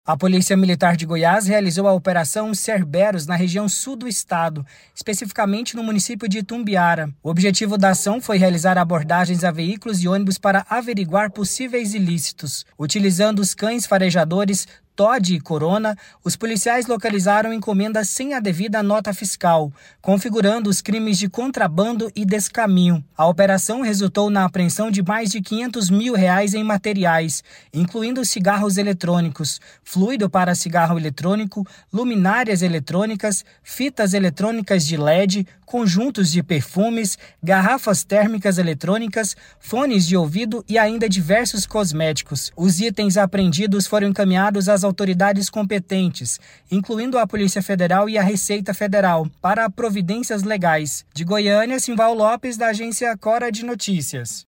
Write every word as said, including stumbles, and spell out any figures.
A Polícia Militar de Goiás realizou a Operação Cerberus na região sul do estado, especificamente no município de Itumbiara. O objetivo da ação foi realizar abordagens a veículos e ônibus para averiguar possíveis ilícitos. Utilizando os cães farejadores Todd e Corona, os policiais localizaram encomendas sem a devida nota fiscal, configurando os crimes de contrabando e descaminho. A operação resultou na apreensão de mais de quinhentos mil reais em materiais, incluindo cigarros eletrônicos, fluido para cigarro eletrônico, luminárias eletrônicas, fitas eletrônicas de L E D, conjuntos de perfumes, garrafas térmicas eletrônicas, fones de ouvido e ainda diversos cosméticos. Os itens apreendidos foram encaminhados às autoridades competentes, incluindo a Polícia Federal e a Receita Federal, para providências legais. De Goiânia, Simval Lopes, da agência Cora de Notícias.